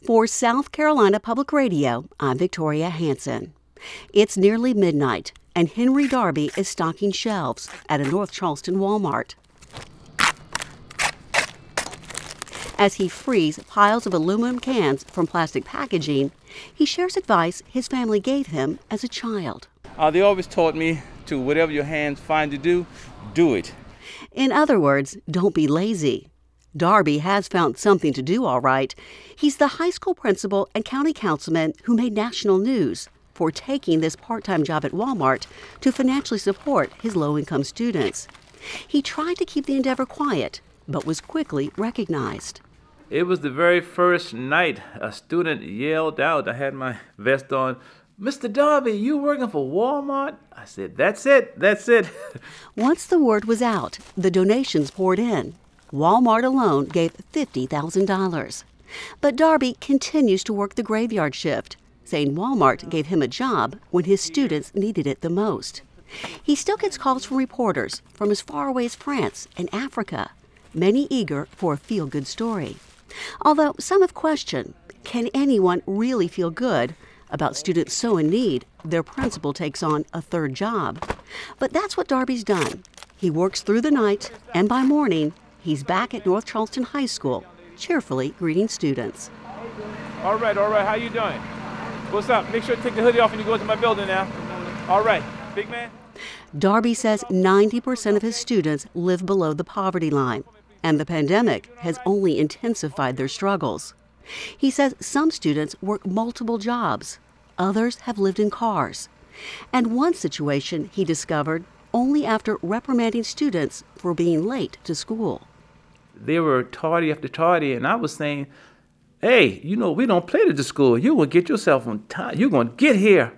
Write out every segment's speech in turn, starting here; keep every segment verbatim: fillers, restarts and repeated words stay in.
For South Carolina Public Radio, I'm Victoria Hanson. It's nearly midnight, and Henry Darby is stocking shelves at a North Charleston Walmart. As he frees piles of aluminum cans from plastic packaging, he shares advice his family gave him as a child. Uh, they always taught me to, whatever your hands find to do, do it. In other words, don't be lazy. Darby has found something to do, all right. He's the high school principal and county councilman who made national news for taking this part-time job at Walmart to financially support his low-income students. He tried to keep the endeavor quiet, but was quickly recognized. It was the very first night a student yelled out, I had my vest on, "Mister Darby, you working for Walmart?" I said, "That's it, that's it." Once the word was out, the donations poured in. Walmart alone gave fifty thousand dollars. But Darby continues to work the graveyard shift, saying Walmart gave him a job when his students needed it the most. He still gets calls from reporters from as far away as France and Africa, many eager for a feel-good story. Although some have questioned, can anyone really feel good about students so in need their principal takes on a third job? But that's what Darby's done. He works through the night, and by morning, he's back at North Charleston High School, cheerfully greeting students. All right, all right, how you doing? What's up? Make sure to take the hoodie off when you go into my building now. All right, big man. Darby says ninety percent of his students live below the poverty line, and the pandemic has only intensified their struggles. He says some students work multiple jobs. Others have lived in cars. And one situation he discovered only after reprimanding students for being late to school. They were tardy after tardy, and I was saying, "Hey, you know, we don't play to the school. You're going to get yourself on time. You're going to get here."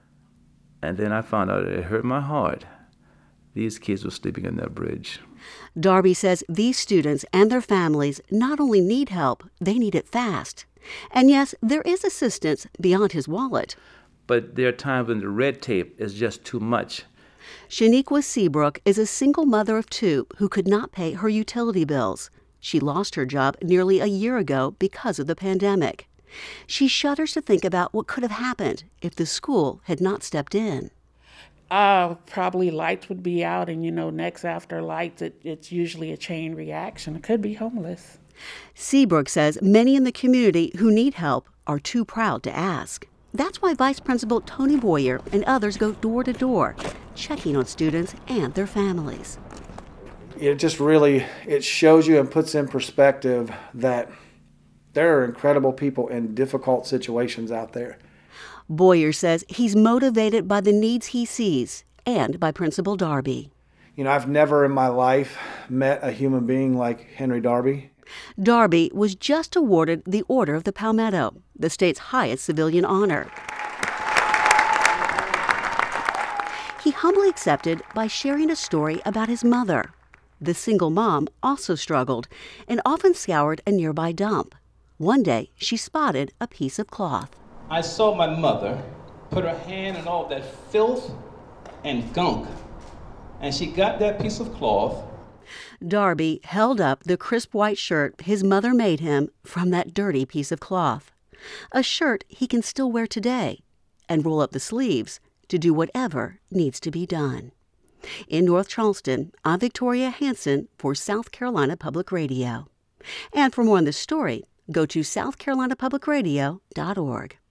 And then I found out it hurt my heart. These kids were sleeping in their bridge. Darby says these students and their families not only need help, they need it fast. And yes, there is assistance beyond his wallet. But there are times when the red tape is just too much. Shaniqua Seabrook is a single mother of two who could not pay her utility bills. She lost her job nearly a year ago because of the pandemic. She shudders to think about what could have happened if the school had not stepped in. Uh, probably lights would be out, and, you know, next after lights, it, it's usually a chain reaction. It could be homeless. Seabrook says many in the community who need help are too proud to ask. That's why Vice Principal Tony Boyer and others go door to door, checking on students and their families. It just really, it shows you and puts in perspective that there are incredible people in difficult situations out there. Boyer says he's motivated by the needs he sees and by Principal Darby. You know, I've never in my life met a human being like Henry Darby. Darby was just awarded the Order of the Palmetto, the state's highest civilian honor. He humbly accepted by sharing a story about his mother. The single mom also struggled and often scoured a nearby dump. One day, she spotted a piece of cloth. I saw my mother put her hand in all that filth and gunk, and she got that piece of cloth. Darby held up the crisp white shirt his mother made him from that dirty piece of cloth, a shirt he can still wear today and roll up the sleeves to do whatever needs to be done. In North Charleston, I'm Victoria Hanson for South Carolina Public Radio. And for more on this story, go to south carolina public radio dot org.